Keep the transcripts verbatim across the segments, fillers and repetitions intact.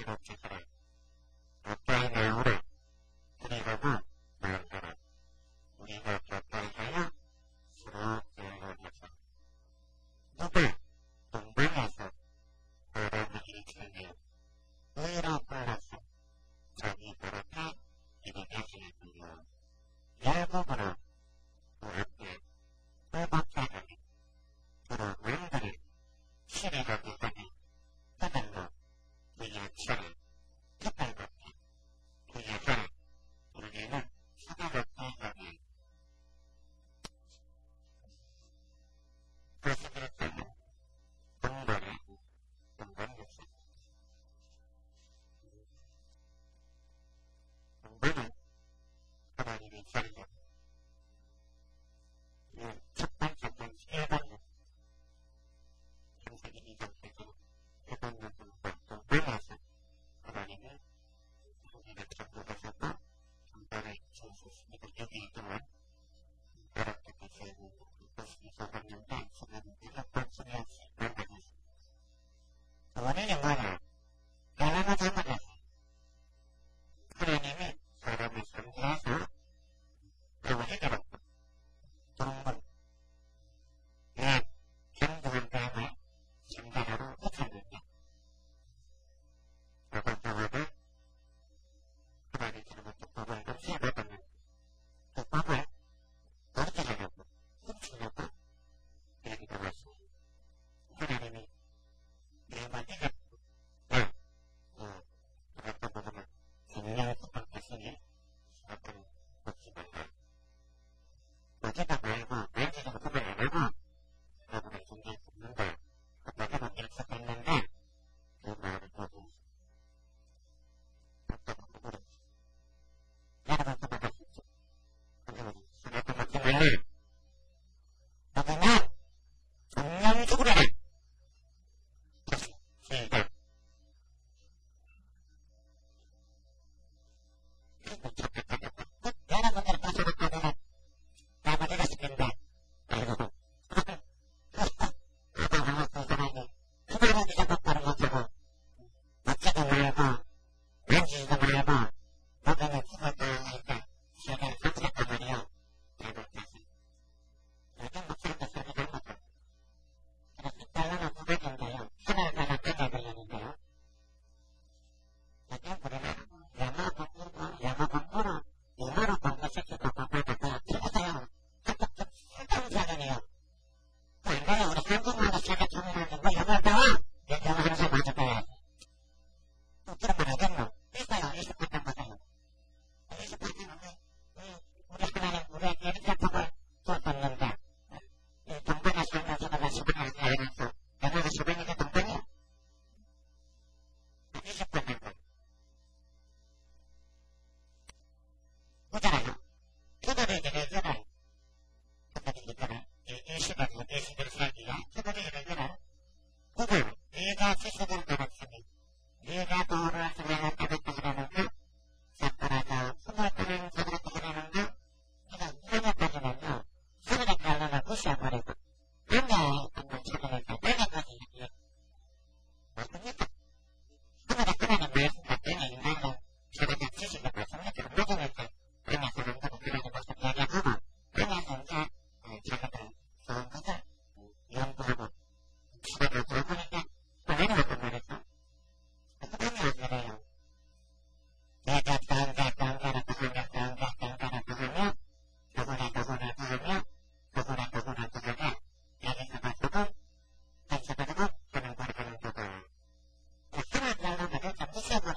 Thank you.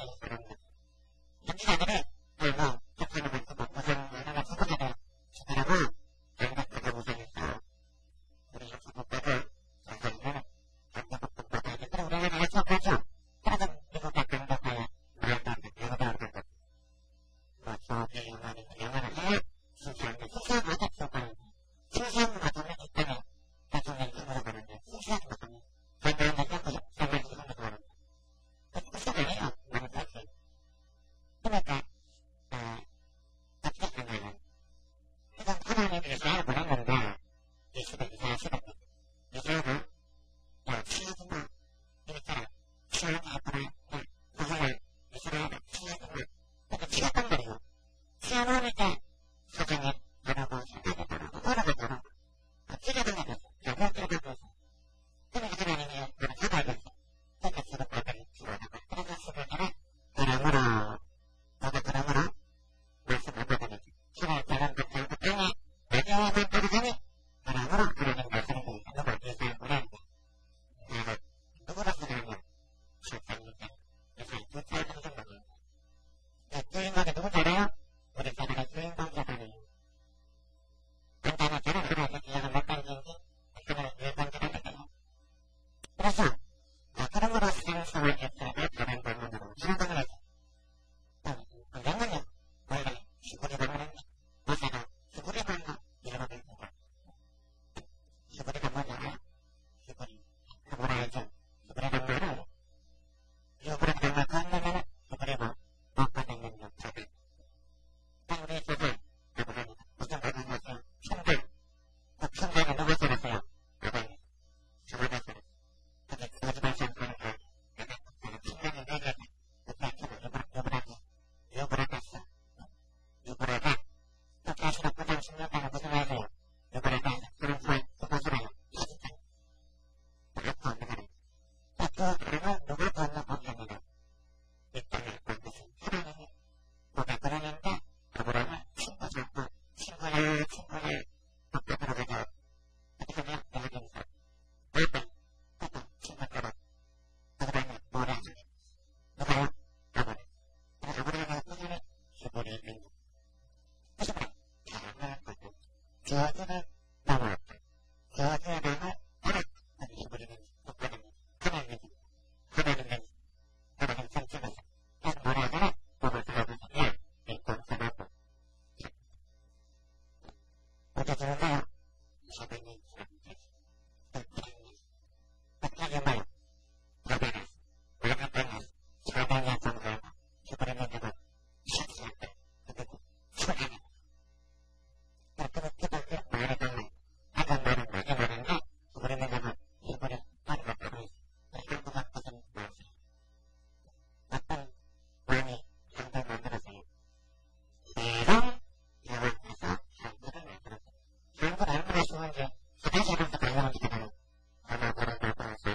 저주를 넘어왔다. 저주를 넘어 알았다. 우리는 국가는 하나님은 하나님은 하나님 참 찍어서 그래서 뭐라 하더라? 몸을 들어보세요. 야, 이 공산하고 어디 들어가요? 사방에 사람들 어떻게 말요? 바다가 바다가 사방에 정도하고 그러면 내가 식사한다. 그리고 소리는 그렇게 그렇게 말을 하면 하던 말은 많이 말인데 그러면 내가 이번에 빠르게 빠르게 한국어 무슨 말이지? 어떤 왕이 한국을 만들었어요. 대성 대왕에서 한국을 만들었어요. 한국 얼마나 좋은지 화장실에서 발명하니까 나는 아마 그런 걸 보면서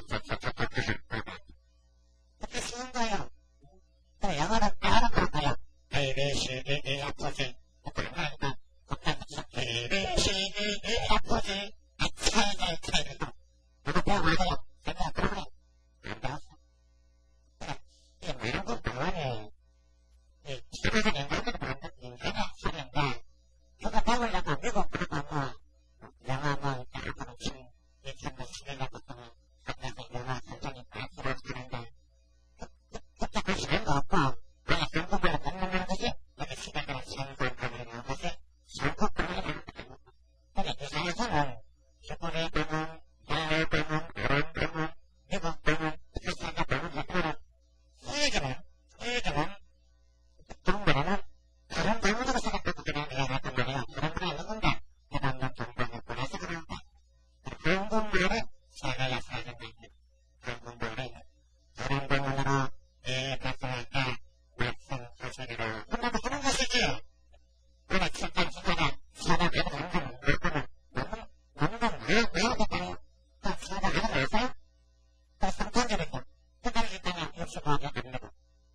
그렇게 쉬운 거예요. 또 영어로 영어로 그럴까요? A, B, C, D, E, F, G 그러니까 국가에서 A, B, C, D, E, F, G 차이가 차이가 이거 배워와서요. 근데 그러면 안 배웠어. 그래, 이 미국 병원에 이 집에서 인간들을 만든 인간의 소리인데 그거 배우려고 미국 그리고 뭐 영화 뭐 앞으로 친 이천십일 년부터 한국에서 영화 선생님 발표를 하는데 그때 그 시간도 없고 그냥 한국말로 공부하는 것이 여기 시간대로 생산권이 나온 것이 한국권이 나온 거거든요. 근데 이사에서는 시골의 병원, 야외 병원, 이런 병원, 미국 병원, 크리스찬 병원 같은 세계는 세계는 동물에는 다른 병원으로 생각하고 그냥 이해했단 말이에요. 그런 거 누군데 대단한 정보를 보내서 그런데 한국말을 세계에 살린다는 한국말을 다른 병원으로 이 백성할 때 말씀하시기로 끝나고 하는 것이지. 오늘 칠단 시간에 사다 가는 건 그거는 너무 너무 너무 외우겠다네요. 또 사다 가는 거 있어요? 또 성탄절이죠. 끝까지 있다면 육십오 하게 안 되고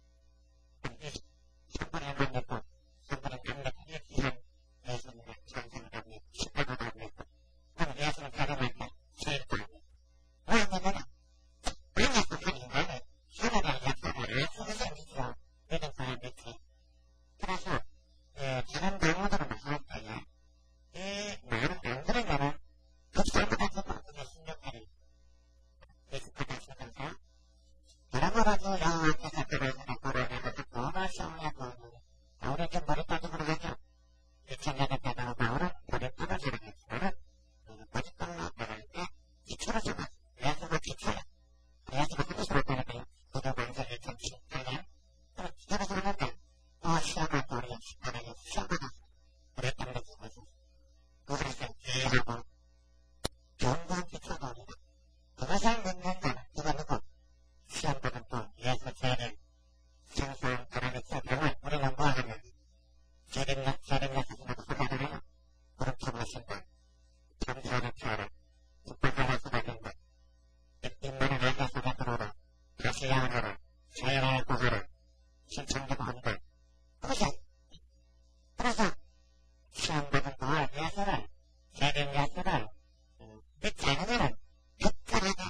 삼분의 안 되고 삼분의 안 되고 이렇게 예수님의 찬성을 안 되고 십팔 안 되고 그럼 예수님 가정할 때 세일도 안 되고 왜냐면은 만약에 한 인간은 하나님의 약속을 예수를 믿죠. 믿은 사람 믿지. 그래서 다른 방언으로 말할 때에 이 말을 안 들으면은 급사도 가지고 그게 신경질이 익숙하다 싶어서 여러모로도 여호와께서 그를 고르내고 듣고 말씀하고 바울이 좀 머리 빠지고 하죠. 이천 년 때도 바울은 머리 빠져 살아갔지만은 머리빨로 나갈 때 기초로 잡았어. 예수가 기초야. 예수가 하나씩 따르고요. 기도 반절 이천십팔 년 그럼 기도로 살았는데 어 시험한 우리 하나님 시험 받았어. 우리 때문에 죽었어. 그것을 이해하고 견고한 기초가 우리다. 그것을 믿는 자는 누가 누구 시험 받은 또 예수 죄를 생산 하나님께 병을 우리는 뭐 하면 죄림력 죄림력 자신하고 소개하잖아요. 그렇게 보신다. 참사를 피하라. 기뻐하라 소개된다. 입만을 내게 소개 들어오라. 다시 야하라. 자유를 구하라. 신청되고 한다. 그것이 그래서 시험 받은 또한 예수를 죄림 예수를 믿지 않으면은 특별하게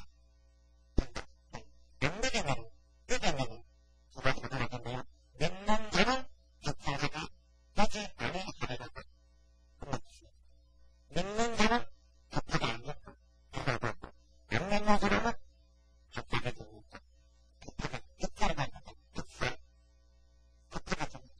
안 믿으면 믿으면 두 가지가 달라진대요. 믿는 자는 특별하게 되지 아니하리라. 믿는 자는 특별히 안 믿고 그러고 안 믿는 사람은 특별히 믿는다. 특별히 특별히 받는다. 특별 특별히 줍니다.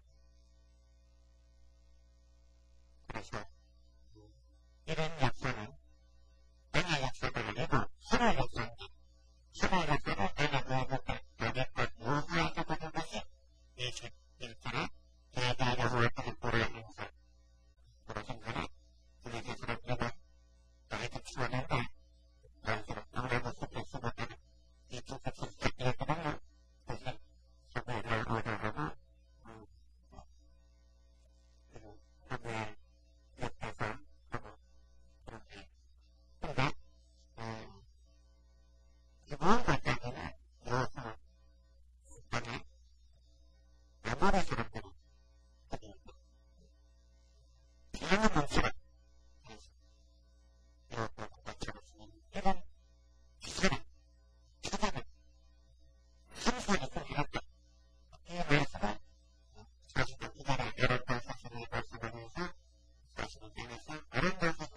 그래서 이런 역사는 땅의 역사가 아니고 하나의 역사입니다. 하나의 역사를 땅에 구해줬다. 가볍고 여호와에서 보는 것이 이십일 절에 대대 여호와께서 보라 행사 그러신 전에 그의 자신을 믿어 너희들 추원한다. 너희들은 동나무 숲에 숨었다가 이 두껍이 시작되었거든요. 그것을 서구에서 얻어하고 서구에 옆에서 하고 그렇게 근데 무언가까지는 여호수 안에 아모레 사람들이 거기 있고 다양한 멈추를 여호수 국가처럼 이런 기술을 초작을 항상 있을 때이 말씀을 사실은 기자가 이런 것을 말씀하면서 사실은 땅에서 이런 것을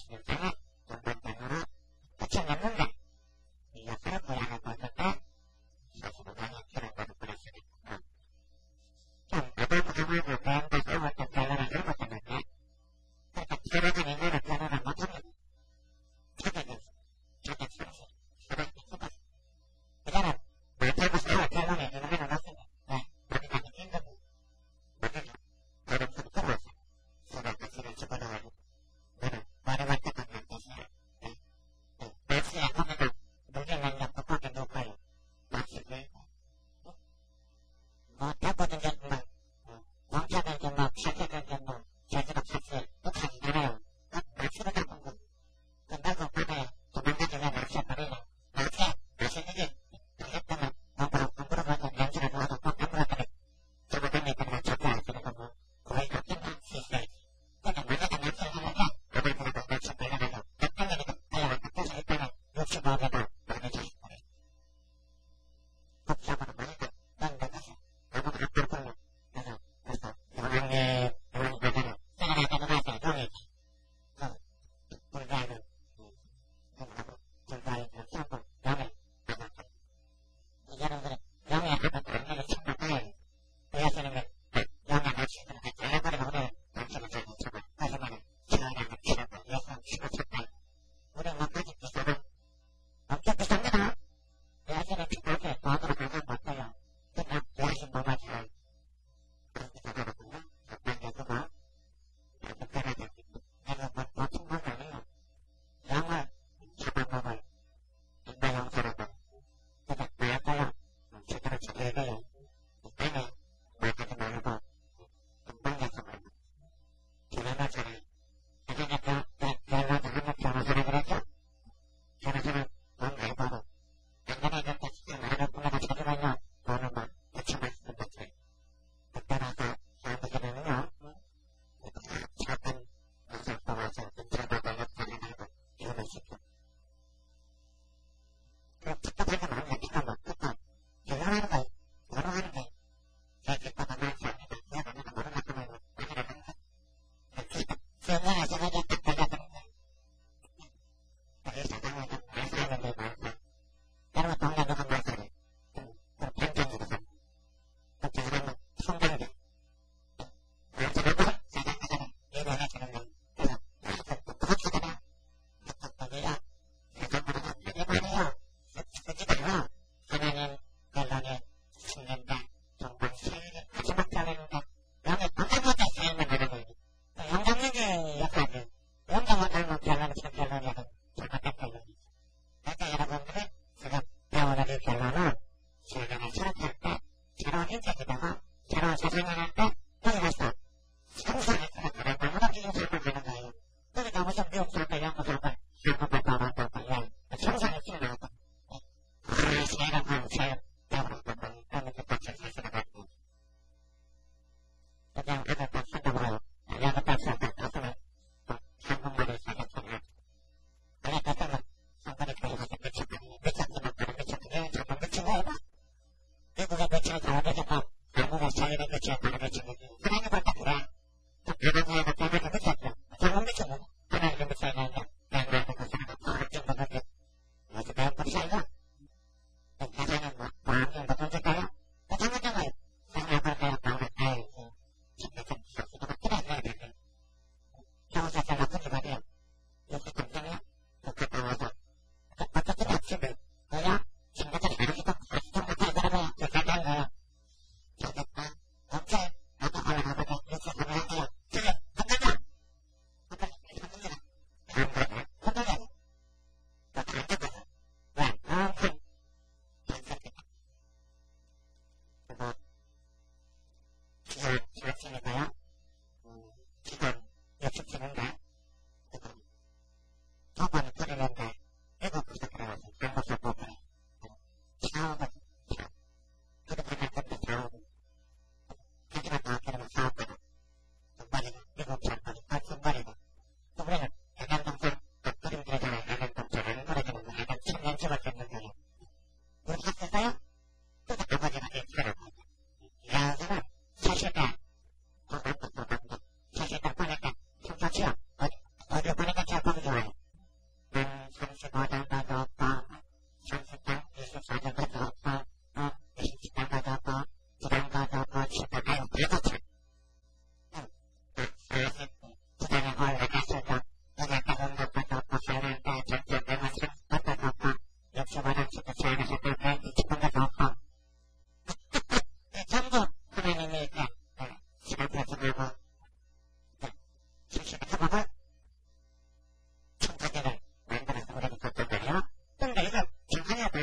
Thank you.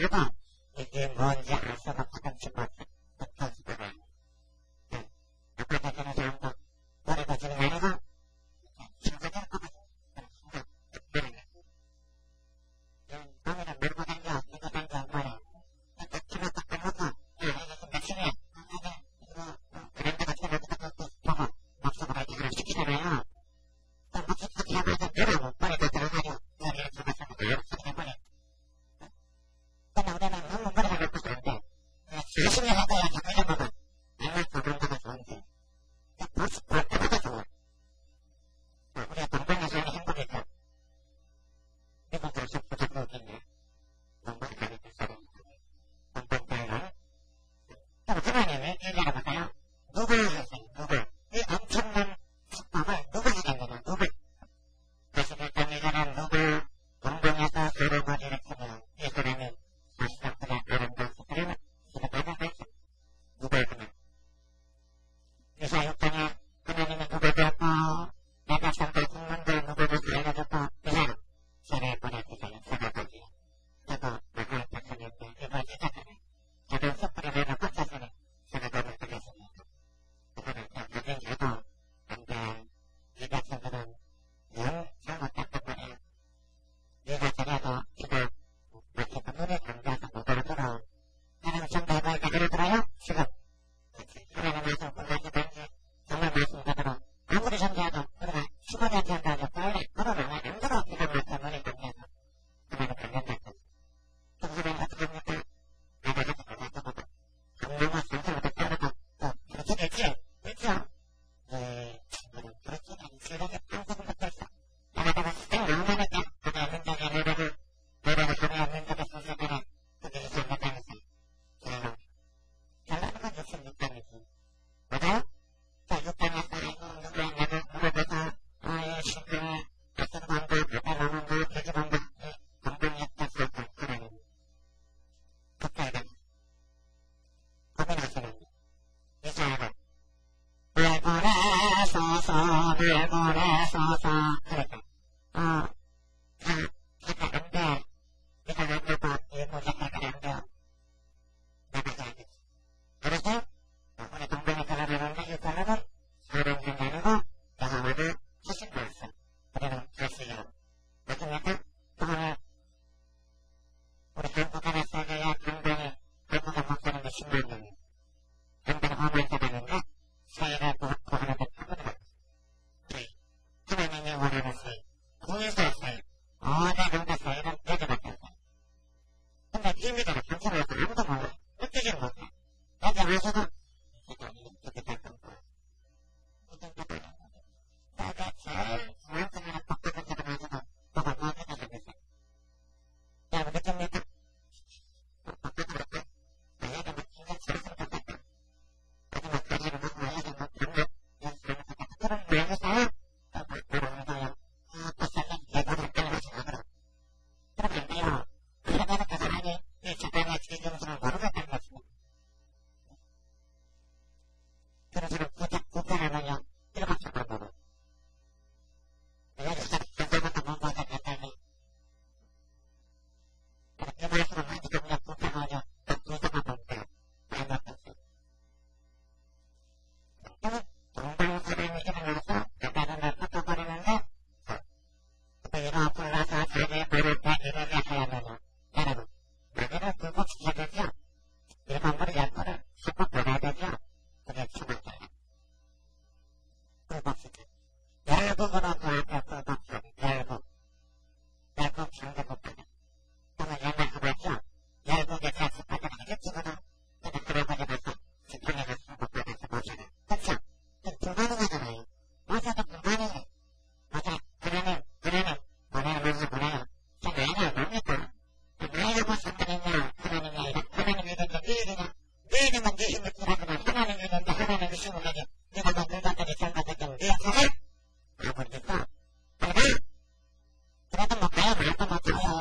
하고 이게 뭔지 알 수가 가끔씩 못해. 붙어지고 말. 아빠가 되는 사람도 머리가 지금 아니고 친구들 거거든. 오늘은 물고 당겨, 이거 당겨, 뭐래. 키로 딱 끊어서, 야, 이게 몇 시냐? 이거, 그랜드가 키로 딱 보고, 막수가 이렇게 하나 시키잖아요. 또 막수가 들어가서 누르고, 머리도 들어가려. 이렇게 들어가서, 이렇게 해버려. 근데 우리는 너무 머리가 높아서 안 돼. 열심히 하고, 야, 자꾸 이러고, 맨날 도망가가 좋은데. 벌써 벌써가 좋아. 우리가 동방에서 하는 행복이죠. 미국 가서 부탁도 오겠네. 동방 가는 사람이 동방 가는 또 하나님이 얘기하러 볼까요? 누가 하세요? 누가? 이 엄청난 축복을 누가 하겠느냐? 누가? 그래서 일단 이거는 누가 동방에서 세력을 일으키면 이 사람이 사실은 그냥 아름다워서 그러면 집에 가져가죠. 누가 그냥 이사육장에 하나님이 누가 되었고 내가 성도 국문들 누구를 살려줬고 이 사람 세례 보내주세요. 사과까지. 그리고 나갈 탁하는데 이걸 시작하네. 저도 숯불에다가 꽂혀서는 사과감을 드렸습니다. 그거는 다 가진 저도 안 돼. 이 백성들은 영 잘못 닦단 말이에요. 네가 저래도 지금 마치 눈에 감겨서 못 알아들어. 하나님 성도 해보니까 알아들어요? 지금. 하나님 말씀 끝나시던지 정말 말씀 그대로 아무리 전제해도 우리가 십오 년 전까지 원래 코로나가 안 들어 이런 말 때문에 감겨서 그만은 감겨졌어. 그 사람이 어떻게 합니까? 나가가지고 가져가고 강남과 상처부터 따르고 또 그렇게 되지? 그렇죠? 예, 친구는 그렇게 많이 즐거게 방송을 듣고 있어. 나가다가 쌩 나오니까 그게 민족의 노래를 노래를 하면 민족의 소식을 그게 이제 못하면서 결론 결론은 건 육십육 단이지. 맞아요? 자, 육 단에서 아이고 누구야 내가 물어봐서 아예 신경에 가슴 반다, 배달 나온다, 돼지 반다, 동방역다 사건 하나님. 국가에다 고민하시는 이사야가 날 보내소서, 날 보내소서. 그러니까 어, 다, 다가 안 돼. 네가 안 되고 이 문제가 안 돼요. 나가지 않겠지. 그래서 우리 동방에 들어가는데 이 사람은 사람 생각이고 여호와가 하신 말씀. 우리는 다시요. 어떻습니까? 그거는 우리 한국 하나 써줘야 강단에 한국에 못 사는 게 십만 명이에요. 강단에 오만 사람인데 사회를 구하는 데 타고들어요. 하나님이 원하는 사회, 구해서 사회, 어디 강단 사회는 여기밖에 없어요. 근데 비밀대로 방송을 해서 아무도 몰라. 느끼지 못해. 여기 와서도 이렇게 딱 끊고 이렇게 딱 내가 제일 중앙선으로 복잡한 적을 가지고 뭐가 뭐하게 생겼어요. 여러분 느낍니까? 복잡하니까 나에게 막 굉장히 잘했으면 좋겠다. 마지막 가지를 먹고 나에게 막 병력 연습하면 좋겠다. 그런 말에서요 또 막 물어보는거요. 아, 또 살짝 내보다 끌어가지고 그럼 그러면 안 돼요. 그러면 그 사람이 이 재판의 진정성을 모르겠다는 것입니다. 그런 사람 부탁, 부탁하면요, 일곱 사람 보고. 여기 사람, 여기부터 못 보자, 했더니. 이 말씀은 많이 정말 부탁하죠. 또 두 사람 본다. 안 났었어요. 그러면 동방 사람이 일어나서, 나가는 날 붙어버리는데, 이거 불러서 자기 말을 다 이르게 하려면요. 여러분, 마귀를 굴복시켜야 되죠? 일반부를 열부를 십복 받아야 되죠? 그게 초반자예요. 굴복시켜. 열국으로 그 앞에 굴복하는 열국. 열국 상대국가다. 그러면 옛날 그거죠? 열국에서 집합을 하게 찍어도 근데 그래버리 가서 집합에 가서 복받아서 모셔라. 그렇죠? 그럼 불가능하잖아요. 모셔도 불가능해. 맞아. 그러면, 그러면, 뭐래요, 뭐래요, 뭐래요. 저 나이가 뭡니까? 나이가 뭐 상관있냐? 하나님이 아니라 하나님이 이런데 네 일이냐? 네 일이면 네 힘을 필요하지만 하나님이 이런데 하나님이 힘을 내게 네가 뭐 물건들이 장가됐다면 네 역사가? 아, 모르겠어. 그래도 그래도 뭐 가요 말도 못해요.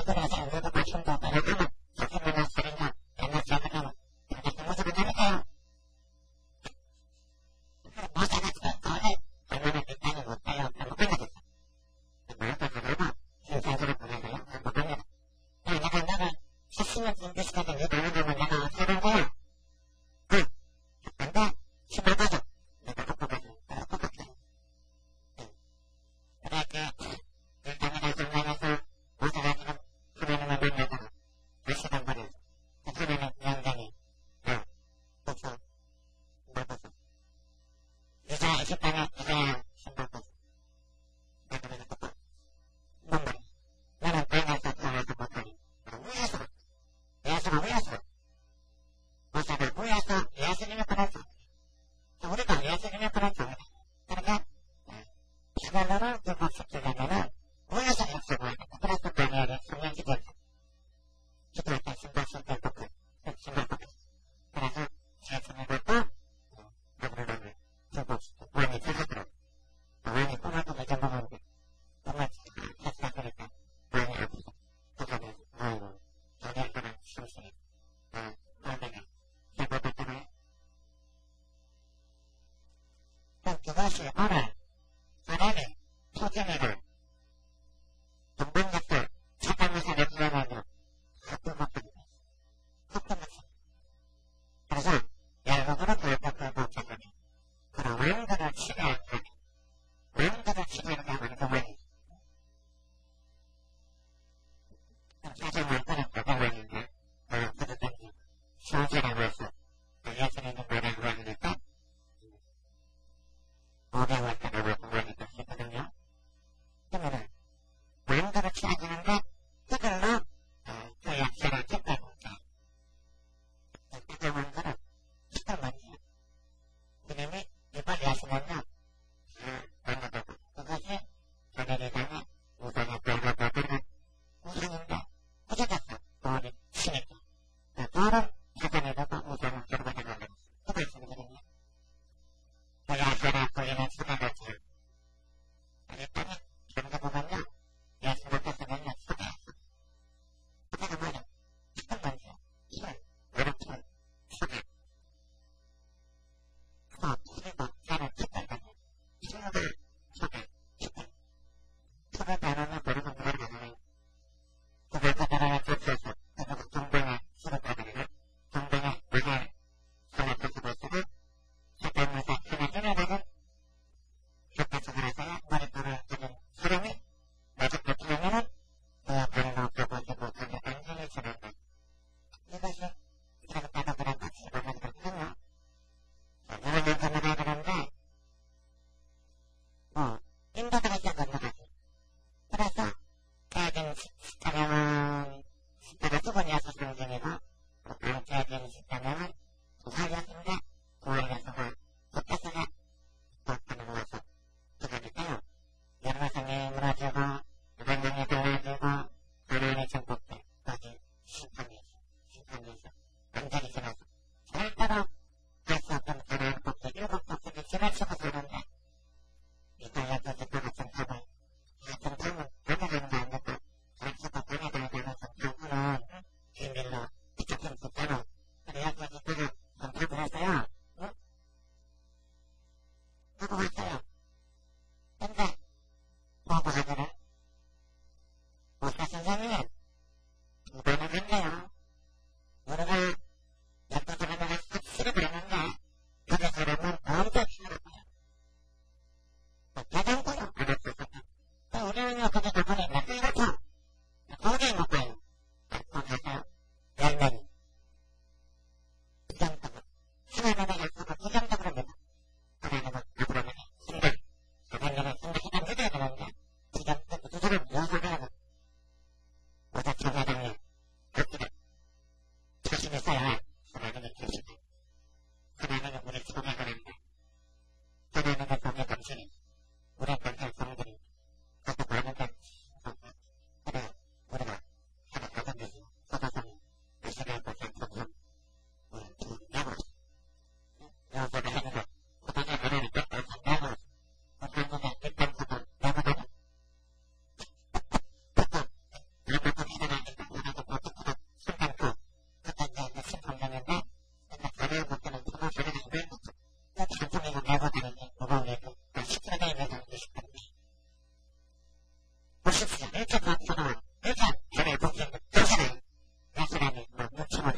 ちょっと待って、その、え、じゃあ、それ僕、どうしたらいい？いや、それはね、もう、もちろん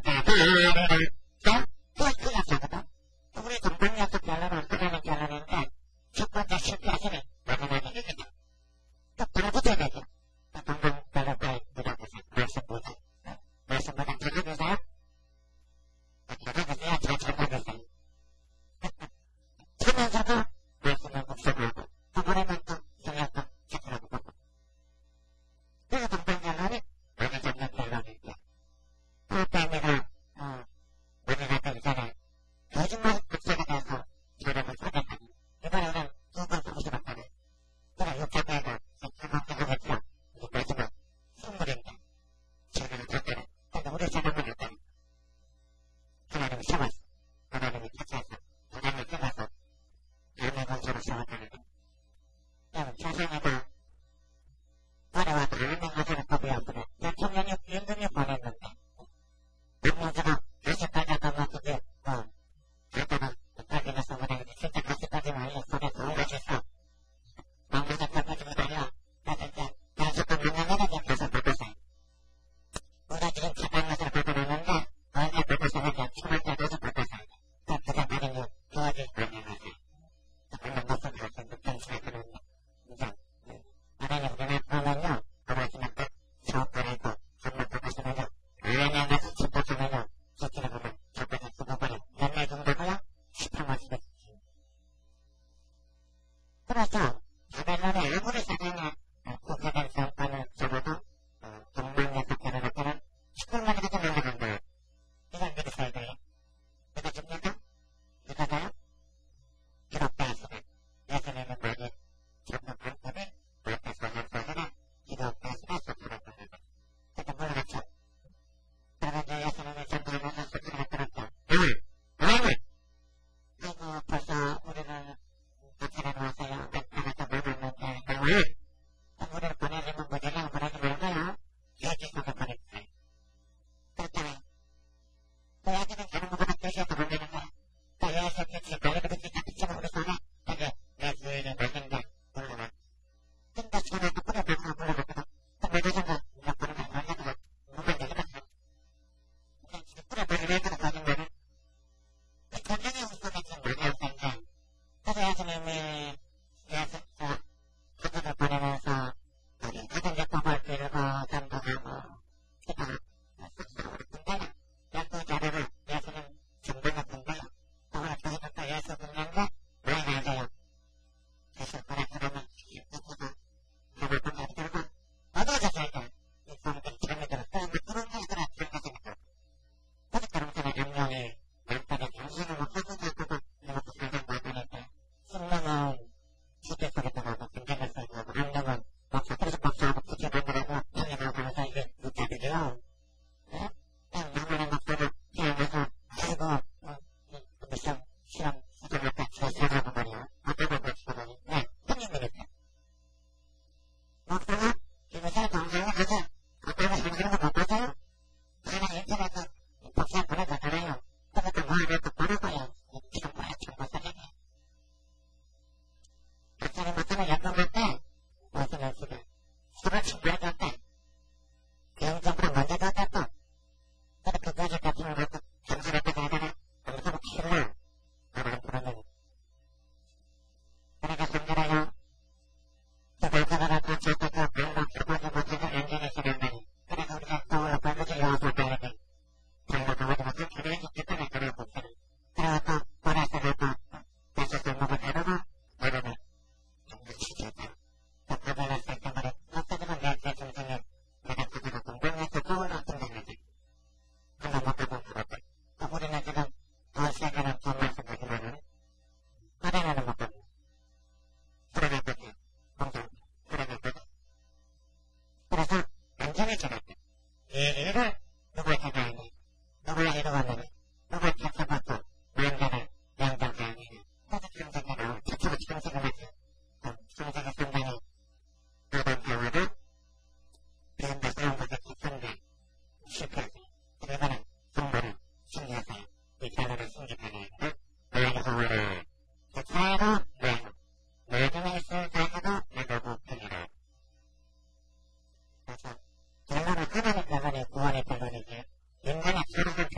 かなり流れ壊れたのでね、みんながそれぞれ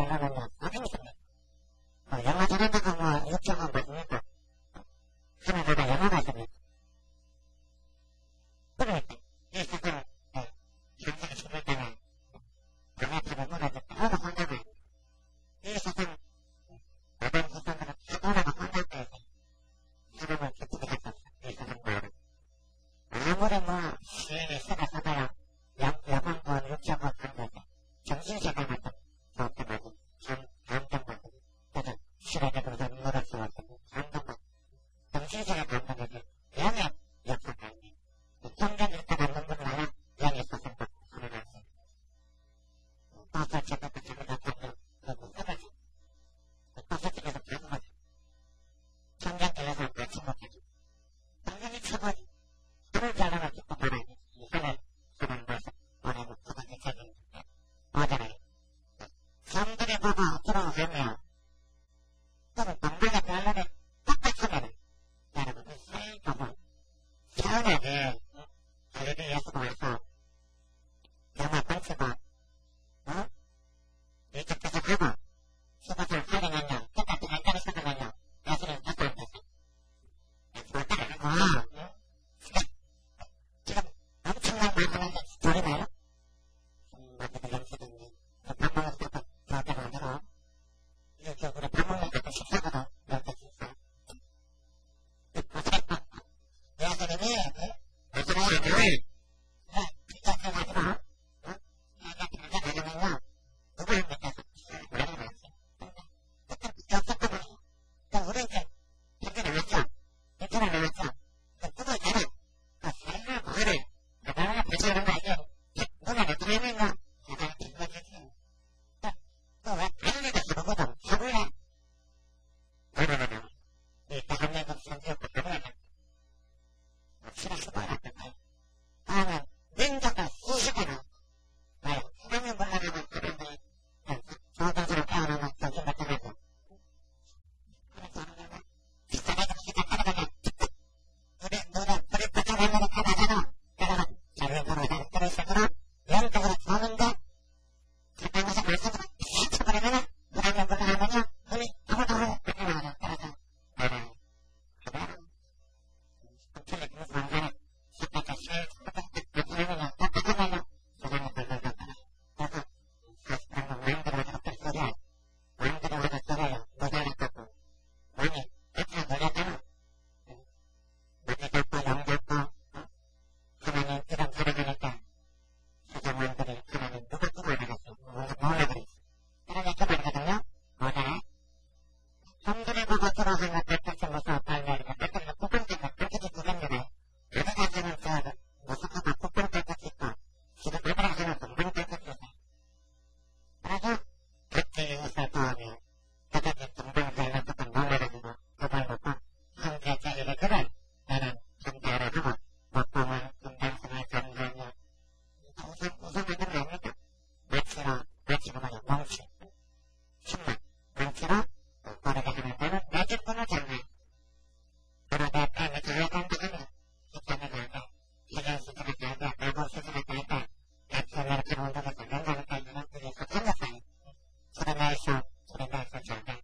이러면요, 어디 있습니까? 뭐, 영화 잘한다고 뭐, 육경은 맞습니까? 하나보다 영화 맞습니까? 그러니까, 이 사람, 네, 현장에 숨을 때는, 영화 타고 물어도 따로 혼자고, 이 사람, 나쁜 세상으로 타고나가 혼자고 해서, 사람을 기쁘게 했었어, 이 사람 말은. 아무리 뭐, 시인이 쓰가 써봐야, 여관권, 육경권 하는 거죠. 정신세가 맞다. 저한테 맞은, 전, 감정받고, 그래서, 실화적으로 눈물을 쏘았고, 감정받고, 정신세가 감정받고, 영의 역사가 있네. 평균 일단 안 눈물 나야, 영의 소설 받고, 하는 거지. 버스 제대로 자기 나타나면, 그거 써가지. 버스 쪽에서 가져가지. 평균 대회에서 같이 못하지. 당연히 쳐보지. 하늘 잘나가 기뻐 말하지. 이 하늘, 하늘 모습, 뭐라고 그것을 책임진다. 뭐잖아요. 사람들이 보고 들어오면, 또는 방방에 별로를 똑같으면은, 여러분, 그 사이 보고, 서운하게, 할리비 예수가 와서, 영화 펼치고, 어? 일찍 계속 하고, 수고를 하려면요, 똑같이 한자리 쓰면요, 예수는 예수 안 되죠. 예수가 따라가고, 응? 지금 엄청난 말 하는데, 스토리 봐요? 맞아도 영수증이, 밥 먹어서 자꾸 저한테가 아니고, 이렇게 우리 밥 먹는 것도 식사거든, 이렇게 식사. 예수님이, 예수님이, 네, 진짜 해가지고, 어? 내가 그렇게 가려면요, 누구를 믿어서 말을 하지. 그때 역사거든요. 그럼 우리 이제, 이렇게 나왔죠? 이렇게 나왔죠? 누구 있잖아. 그 사람을 뭐를, 나라가 배치하는 거 아니에요? 누가 나타나면요, 제가 기뻐지지. 또 왜, 다른애가 모르거든. 사고야. 뭐라고요? 이 대한민국 선지였고, 그래야 싫어서 뭐라고 봐요. 다음은, 민족과 수식으로, 봐요. 사람을 몰라가면 그런데, 저도서로 태어나면 정신 못 차리고. 그래서 하면, 비싸게 좀 시작하려면, 우리, 노래, 우리 부처님으로 가다가도, 내가 자를 걸어다 들으시고, 영적으로 좋은데, 잠깐만서 말씀으로 탁 쳐버리면은, 무당을 물러가면요, 눈이 더더더 나와요. 그래서, 알아요. 알아요. 엄청나게 그래서 완전히, 시까지 실, 나타나면요, 똑같으면요, 세상에 걸려서 그래요. 그래서, 사십 분은 마음대로 하고 뜰 소리야. 마음대로 하고 소리야. 모자를 갖고, 많이, 이렇게 놀렸잖아. 많이 잡고, 영 잡고, 하나님 이런 살아가니까, 사장님들이 하나님 누가 끼고 알아갔어. 몰라 그랬어. 그러니까 말이거든요. 뭐잖아? 성들을 보고 들어가는 백화시 무서워 발매하니까 백화시가 국방대가 그렇게 두렵니다. 어디 가서는 저 무섭고 국방대가 있고 지금 어디 가서는 동방대가 있어요. 그래서 그때 이웃을 도우며 그들이 동방대를 듣고 놀라가지고 그걸 먹고 형제자 이래들을 나는 전달을 하고 먹고는 금방성을 전하며 우선 우선 하는 거 아닙니까? 마치로 마치고 뭐냐 멍치 신문 멍치로 고르게 하는 데는 매주꾼을 장해 고르게 뱀이 자유한다 하면 시점을 가게 시간시점을 가게 마법시점을 가게 약속을 기본적에서 명단을 가지는 그게 소천력사니 소리나에서 소리나에서 자게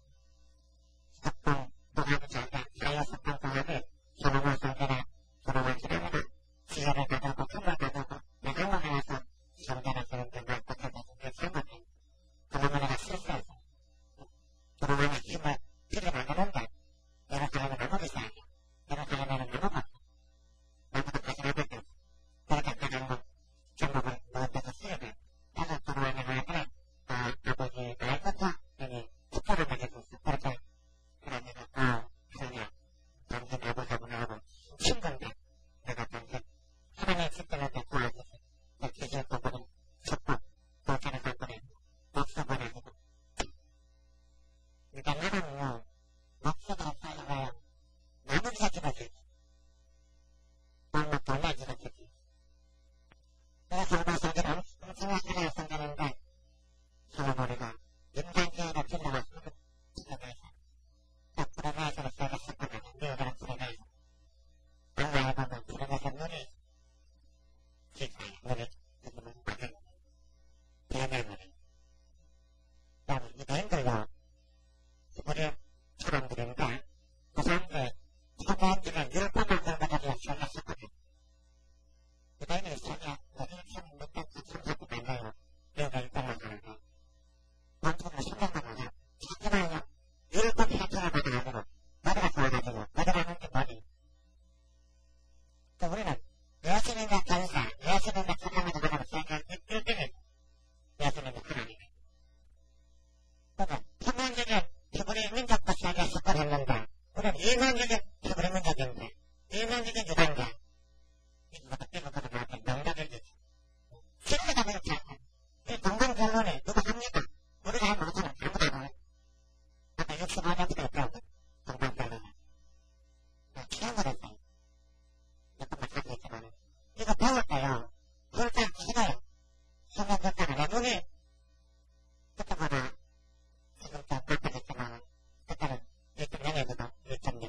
석봉 동합을 자게 사유석봉 동합을 소로만 성대라 소로만 기름이라 지혜를 가져오고 품을 가져오고 내가 하나서 성대라 기름들과 어떻게 그 생각해 그놈을 내가 실수해서 그놈의 힘을 필요 만드는데 내가 사람을 너무 이상해 내가 사람을 너무 바빠 나보다 가진 아버지 그렇게 가진 뭐 정복을 넣어서 쓰려고 내가 그놈의 아들을 아, 아버지 날 것과 여기 축복을 받아줬어 그렇게 그런 내가 아 그러냐 당신 아버지하고 나하고 친구인데 내가 당신 하나님 집들을 때 도와주세요 내 기지의 부분은 축복 도전을 갖고는 목수 보내주고 그러니까 나는요 목수가 없어요 나무를 사주거든 너무 돌려주거든 그래서 아마 자기는 엄청난 사랑을 쓴다는데 솔로몬이가 인간계를 빌려와서 지켜내서 또 부르면서 내가 섞어나는 누구랑 부르면서 안나에 보면 부르면서 눈이 진짜요 눈이 그러면 막은 대나무를 또 일반적인 프로그래머적인데, 일반적인 유단자, 이것도 빼고도 나한테 명작을 주지. 실패가 그렇지 않고, 이 동방 결론에 누가 합니까? 우리가 잘 모르잖아. 아무도 안 해. 아까 육십오 년부터 있더라고. 동방 결론에. 나 키워버렸어요. 몇 번만 사주겠지만. 이거 배울 때요. 배울 때 싫어요. 생각했다가 내 눈이 그때보다 지금 좀 바빠졌지만 그때는 일 점 영이거든. 일 점 영.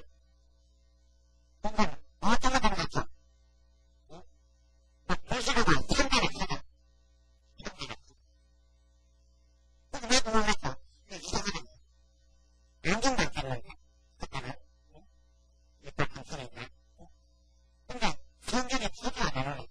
근데 어쩌면 달라졌죠. 응? 막 물시가가 상대를 쓰다. 상대를 쓰다. 근데 왜 도망갔어? 이상하네. 안경만 꼈는데 그때는 응? 이빨 방송인데 응? 근데 성경에 표기 안 해놓네.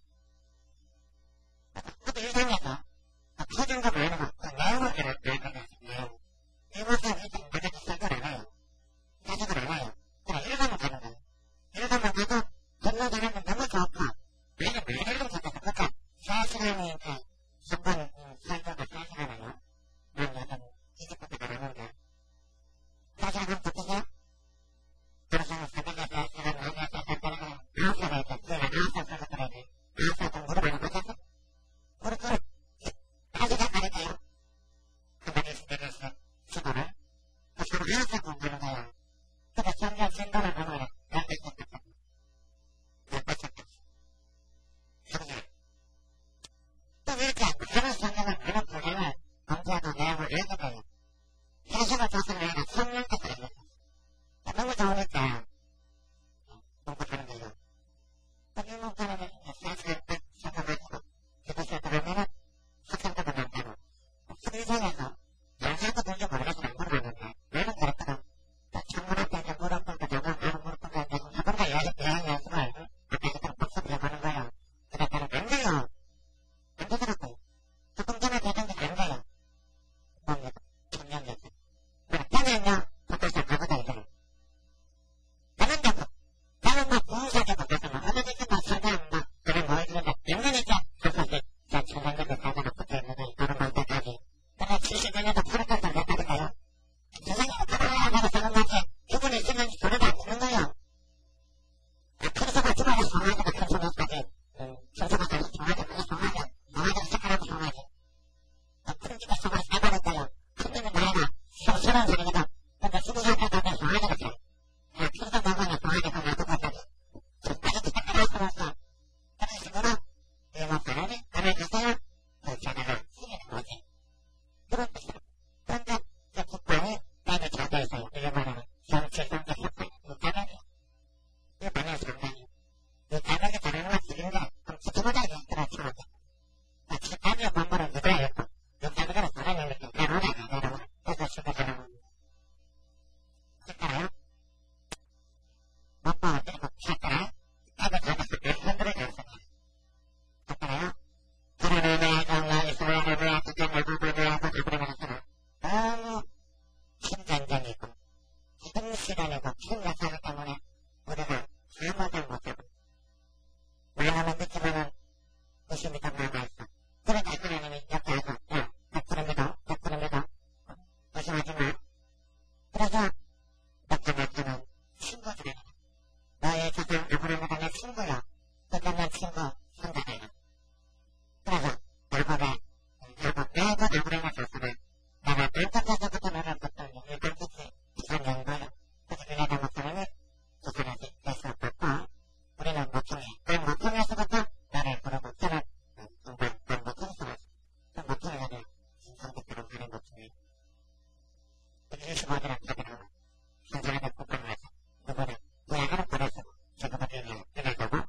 그것도 일상에서 표준과 말하는 그 내용을 들을 때 내용. 이것은 일단 나중에 시작을 안 해요. 시작을 안 해요. 그냥 일반을 가는 거예요. 일반을 가도 전문 사람은 너무 좋고 나는 말을 좀 잡아서 그까 사 시간이 이제 한번 살다가 사 시간이에요. 난 약간 이집부터 나가는데 사 시간 한번 버티세요? 하루 종일 새벽에 사 시간 하면 사 시간 따라가 아홉 살에 이제 그냥 아홉 살 써서 그래야지 아홉 살 좀 무릎 안 아파서 무릎 꿇어 아주 잘 가르쳐요. 한마디 스테레스 시도를 그 서로 아홉 살 공부하는 거예요. 근데 점점 신도를 보면 열대 시작했어. 열대 시작했어. 소리야. 또 이렇게 하는 성경을 이런 부분을 공부하고 내용을 읽게 돼요. 현실을 조사를 해야 성령께서 읽었어. 너무 좋으니까 공부하는 거예요. 이 목사님은 사실 딱 생각하시고 기도실 들어오면은 학생들도 많다고 수리생에서 양사도 뭔지 모르겠어 안 물어봤는데 왜는 그랬거든. 창문 앞에 이제 물어보고 저거 아무 물어보고 이제 저번에 여행 연습을 아까 했던 복습 해보는 거예요. 그랬더니 안 돼요. 안 되더라고요. 조금 전에 되던데 안 돼요. 뭡니까? 청년이었어. 그래, 저는요, 복습 가보다 이제는. 나는 되고, 나는 뭐 부흥사제도 가서 뭐 어느 데서 뭐 설명 뭐 그런 뭐 해주는데 영문이죠. 사실 저 청년들도 사자가 붙어있는데 다른 방법까지. 근데 칠십오 년도 프로젝트를 몇 가지가요? 세상에 가봐야 내가 사는 것이 그분이 있으면 소리가 안 되는 거예요. 큰소가 죽어야 송아지가 큰 소리까지. 큰소가 다시 송아지, 그게 송아지. 송아지가 색깔하고 송아지. 큰 집에 송아지 해버렸어요. 큰 집은 나이가 서른 살이거든. 근데 스무 살까지 가면 송아지가 돼. 큰소 먹으면 송아지가 놔두고 살이. 아직도 색깔할 수가 없어. 그런 식으로 일본 사람이 나를 가세요. 그 자다가 시계는 뭐지? 그런 뜻이야. 그런데 그 국방이 나를 잡아 있어요. 일본어는 정치성적 협회. 이 자격이야. 이 반의 상당히. 이 자격이 잘하는 건 지금인데 좀 지켜보자 이게 그런 친구들. 자기의 공부를 누구라 했고 이 자격으로 잘하는 게 내려오잖아 내려오라. 그래서 시계 잘하는 실까요? 먹고 그리고 실까요? 애들 잡아서 몇 흔들어 줬어요. 실까요? 하나님의 정말 이스라엘을 위하여 주님의 법을 위하여 잡으려면서 너무 힘전전이고 힘 시간이고 힘 역사기 때문에 우리가 아무도 못하고 말하면 늦지만은 의심이 좀 남아있어. 그러니까 하나님이 옆에 와서 야 백 퍼센트 믿어 백 퍼센트 믿어 의심하지 마. 그래서 몇개 몇개는 친구들이야. 너의 조상 아브라함보다 내 친구야. 근데 내 친구 손자가요. 그래서 야곱의 야곱 매번 아브라함을 줬으면 내가 안타까서부터 너를 붙들고 일단 끝이 기산 연거야. 그래서 그네가 목사님이 기산하지 대수 받고 우리는 모퉁이 그 모퉁이에서부터 나를 부르고 저는 정말 난 모퉁이에서 왔어. 그 모퉁이가 아니라 진상대처럼 하는 모퉁이. 일십오 년을 가더라고. 한 사람의 국방을 해서 누구는 부양하는 버려서 지금은 그냥 끝내고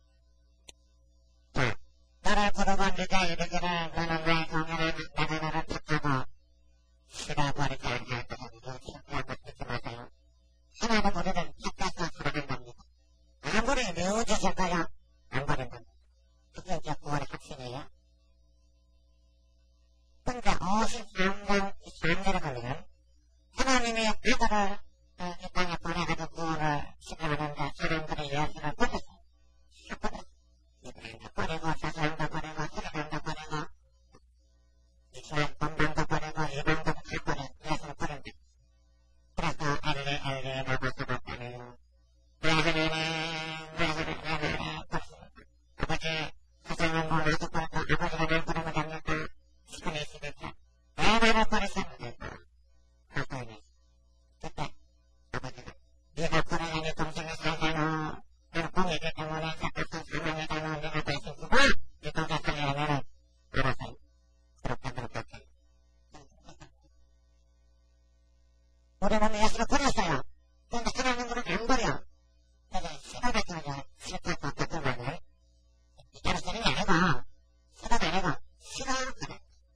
자 나를 부르고 네가 이르기를 너는 왜 정의를 내가 너를 택하고 싫어버리지 않냐 그러면 실패하고 듣지 마세요. 하나는 우리를 택해서 사랑한답니다. 아무리 미워주실까요? 안 버린답니다. 그게 이제 구원의 핵심이에요. 근데 오십삼 장 이십삼 절에 보면 하나님이 아들을 이 땅에 보내가지고 구원을 시켜하는데 사람들이 예수를 버렸어요. 다 버렸어요. 이브라임도 버리고 사사형도 버리고 수리방도 버리고 이스라엘 본방도 버리고 이방도 다 버리고 예수를 버린다. 그래서 엘리 엘리 라마 사박다니 우리는 예수를 버렸어요. 그런데 하나님은 안 버려. 그래서 시간 같은 거 싫다 같은 말을 이대로 쓰는 게 아니고 싫어도 아니고 싫어 그래.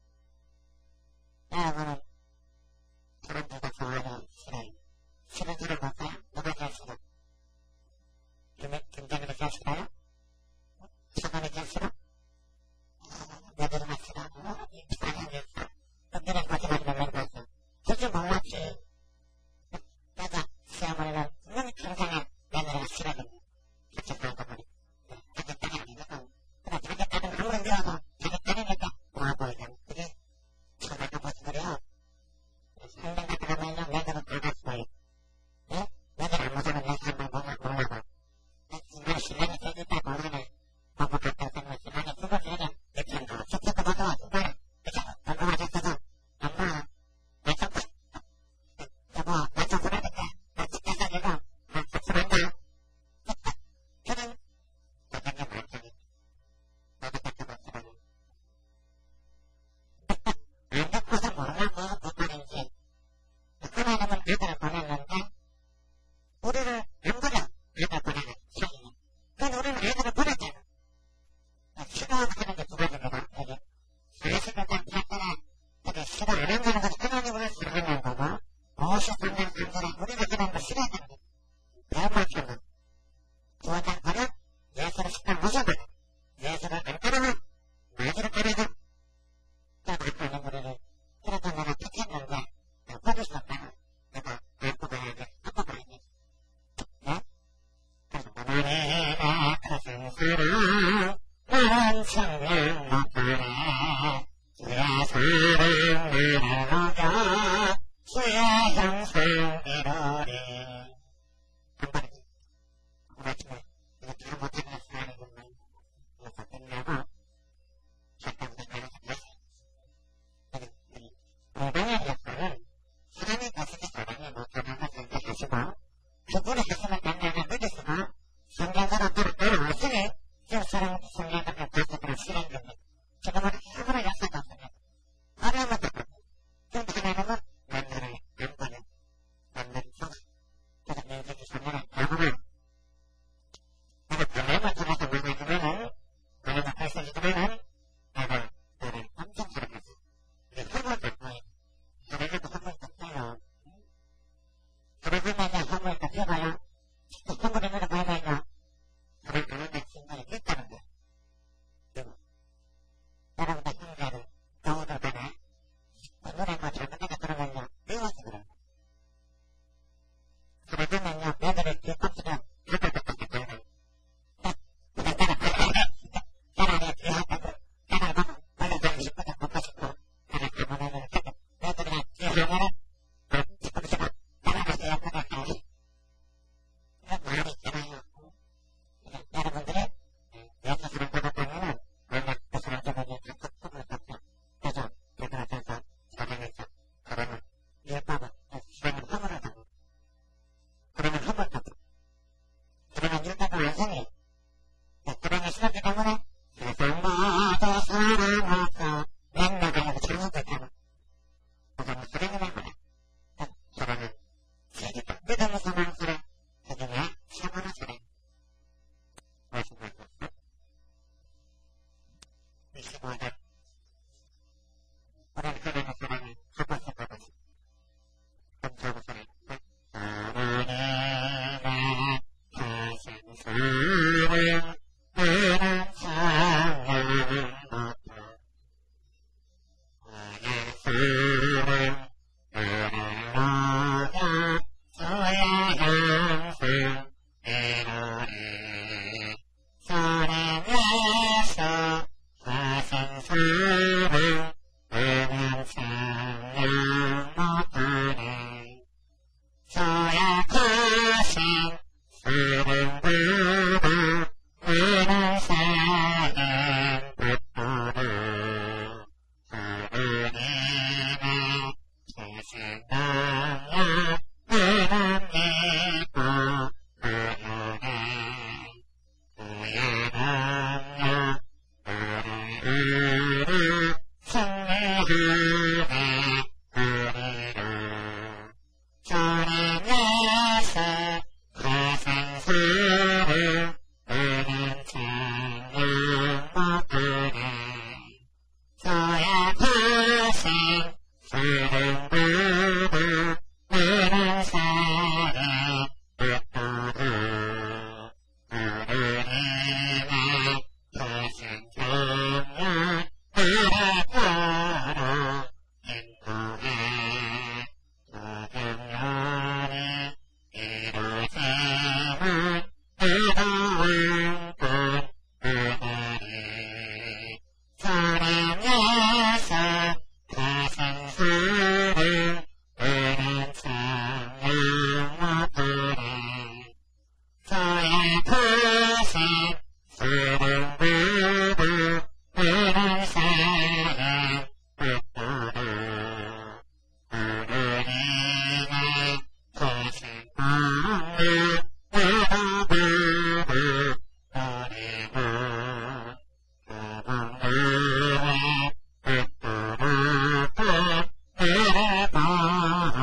여러분은 사람들과 좋아하는 싫어요. 싫은 사람 볼까요? 누가 제일 싫어? 김정일이 제일 싫어요? 차관이 제일 싫어? 며느리가 싫어? 사람이 싫어? 그들의 거짓말이면 왜 봤어? 그줄 몰랐지. 내가 시어머니는 분명히 평생에 며느리가 싫어졌네. 같이 살다 보니 자기 딸이 아니거든. 근데 자기 딸은 아무리 미워도 자기 딸이니까 좋아 보이잖아. 그게 천하가 모습이래요. 성경 같은 거 보면 며느리는 다 같이 보여. 예? 며느리 안 보자면 내 삶을 몰라봐. 나는 신랑이 되겠다 고하네. 보고 갔다 오면 신랑이 죽을 줄이야. 이렇게 더 축제도 못 도와줘. 봐라. 그쵸? 돈 도와줬어도 안 봐. 나 좀, 여보, 나 좀 보내줄게. 나 집에서 이거, 나 접수한다. 그런, 그런 게 많잖아. 나도 갖다 못 안 듣고서 몰라, 뭐, 그 말인지. 하나님은 아들을 보냈는데, 우리를 안 버려. 아들 보내는 사이에. 그건 우리는 아들을 보냈잖아. 싫어하는 게 두 가지입니다. 여기. 사십일 장 팔 절에, 여기 싫어 안 한다는 것은 하나님을 사랑하는 거고, 오십삼 장 삼 절에 우리가 그런 걸 싫어하는 게 배움만큼은 두어 장 버려, 예수를 식당 모셔봐라. 예수를 안 따라와, 마귀를 따라가. 또 갖고 있는 우리를, 그래도 내가 택했는데, 나 버릴 수 없다고. 내가 안고 가야 돼, 안고 가야 돼. 네? 그래서 나만의 크신 사랑, 나는 생명 못하네. 주의 사랑 나를 녹여, 주의 형상 이루리. 한 번에, 오늘 아침에, 이거 다 못하는 사람이구만. 이거 끝나고, 절대부터 가면서 그랬어요. 여기, 여기, 공방의 역사는 사람이 어떻게 사람이 못하는 걸 선택하시고, 그분의 하심을 당당히 믿으시고, 성경대로 따라왔으니, 지금 사람 성경대로 다스들을 실행 중입니다. 지금은 아무런 역사도 없습니다. 어려움은 다 없고, 그런데 하나님은 만나를 안 버려. 만나를 쏘아. 그래서 민족이 성경을 나보면, 내가 불량을 통해서 만나주면은, 나는 발생해주면은, 내가 나를 엄청 사랑했어. 이게 허물 갖고, 하나님도 허물 갖고요. 하나님에게 허물 갖고 봐요. 허물 있는 거 보면요. 하나님 안에 신경이 있다는 거야. 그리고, 여러분들 형제를 도우들 간에, 눈에 뭐 잘못되게 들어가면 미워서 그래요. 하나님은요, 며느리 뒤꿈치를 바닥바닥 들어가요. 그냥 따라, 따라하려 뒤하다고, 따라하고, 올려주고 싶어도 먹고 싶고, 따라 가보면은, 며느리가 뒤하면은, 뒤꿈치가 따라가서 옆으로 가요. 그런 말이 있잖아요. 여러분들이, 예수 사랑 받았다면은, 원래 그 사람 때문에 자꾸 푸을 덮여. 그래서, 되돌아서서, 사랑해서, 그러면, 율법은, 사랑은 허물을 덮어. 그러면 허물 덮어. 그러면 율법은 완성해. 그러면 싫었기 때문에, 세상 모두 사랑하고, 맨나가려고 잘못을 했다고. 그거는 사랑이란 거야. 사랑은, 세계적 믿음의 사랑, 사랑, 그 중에 최고의 사랑. 무엇인 것 같았어? 이십오 절. 우리는 하나님의 사랑을 한 번씩 가보자. 검토하고 사랑. 사랑이라 가신 사랑, 나는 사랑 못하. 나의 사랑, 나를 녹여, 주의 형상 이루리. 사랑에서 하신 사랑, 나는 생명 못하네. 소약하신 사랑보다 나는 사랑 받도록. 하나님의 계신 방향, 나는 믿고 나아가. 그의 능력 나를 이루 승리하게 하리라.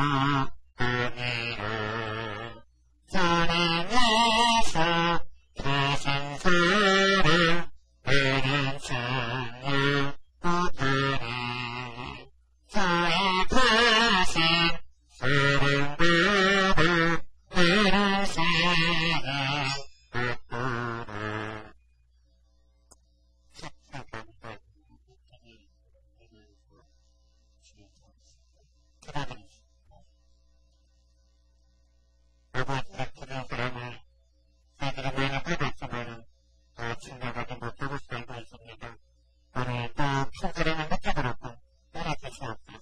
은혜로 사랑해서 계신 사랑 은혜 주여 오늘은 저의 다신 사랑받아 이런 사랑 앞으로 착착한데 기다리겠습니다. 아버지가 그런 사람을 저희들이 많이 받았지만 더 충격하지 못하고 살고 있습니다. 오늘 또 충분히는 느껴들었고 열어주시옵소서.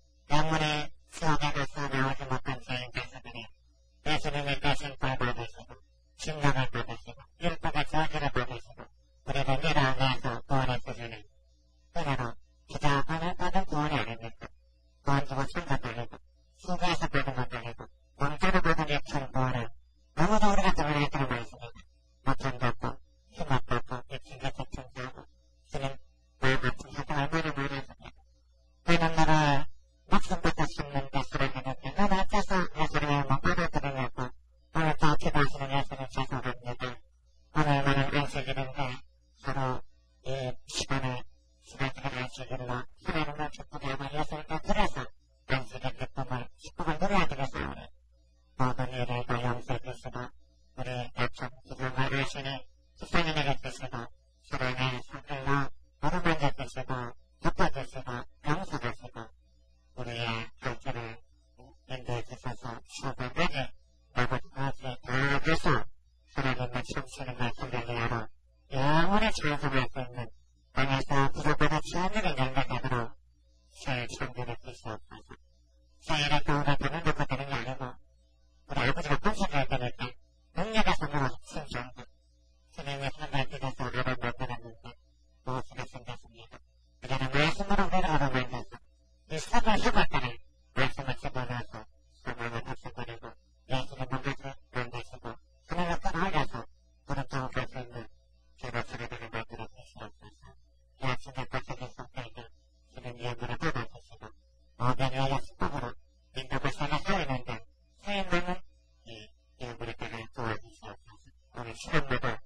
영문의 수업에서 나오지 못한 저희 가수들이 예수님의 대신 벌 받으시고 진정을 받으시고 율법의 저주를 받으시고 우리를 밀어내서 구원해 주시는 은혜로 기자 오늘 받은 구원이 아닙니까? 구원 주고 상도 아니고 수고해서 받은 것도 아니고 공짜로 받은 예천 구원을 너무도 우리가 들어갈 필요가 있습니다. 못한 받고 힘 없고 미친게 대충하고 주님 마음 아픈 사도 얼마나 많았습니까? 너는 너를 목숨부터 심는 것으로 했는데 너는 어째서 예수를 못 받아들이냐고 오늘 또 기도하시는 예수를 죄송합니다. 오늘만은 안식일인데 서로 이 시간을 시간을 안식일로 하나님을 기쁘게 하고 예수를 또 들어서 안식의 기쁨을 기쁨을 누려야 되겠사오니 모든 일을 다 용서해 주시고 우리 약점 기도가 하시니 기사님에게 주시고 사랑의 손길로 어루만져 주시고 덮어주시고 용서하시고 우리의 발전을 인도해 주셔서 시간까지 아버지까지 다 주셔 하나님의 참치는 말씀을 위하러 영원히 찬송할 수 있는 땅에서 구속받아 지하늘을 연락하도록 새 창조를 주시옵소서. 새해를 떠오를 때는 놓고 되는 게 아니고 우리 아버지가 건설할 때니까 능력의 손으로 신청하고 주님의 손을 뜯어서 알을 만들었는데 무엇이가 생겼습니다. 이제는 말씀으로 우리를 얻어만져서 이 썩을 해봤다는 말씀을 집어넣어서 사망을 없애버리고 예수를 만나서 만드시고 하늘로 끌어올려서 오른쪽으로 갈 수 있는 죄를 사랑하는 만들어 주시옵소서. 이 아침에 거쳐진 속들도 주님 이름으로 받아주시고 오병이어 약속법으로 민족을 살아 세우는데 세임만은 이 이름으로 따라 도와주시옵소서. 오늘 시간마다